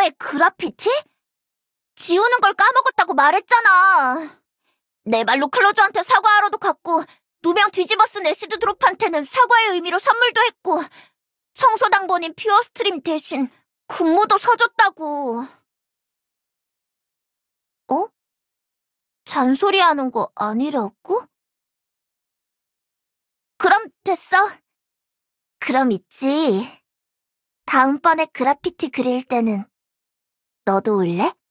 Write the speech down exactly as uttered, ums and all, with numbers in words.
사과에 그라피티? 지우는 걸 까먹었다고 말했잖아. 내 말로 클로저한테 사과하러도 갔고, 누명 뒤집어 쓴 애시드 드롭한테는 사과의 의미로 선물도 했고, 청소당번인 퓨어스트림 대신 군무도 서줬다고. 어? 잔소리하는 거 아니라고? 그럼 됐어. 그럼 있지. 다음번에 그라피티 그릴 때는 너도 올래?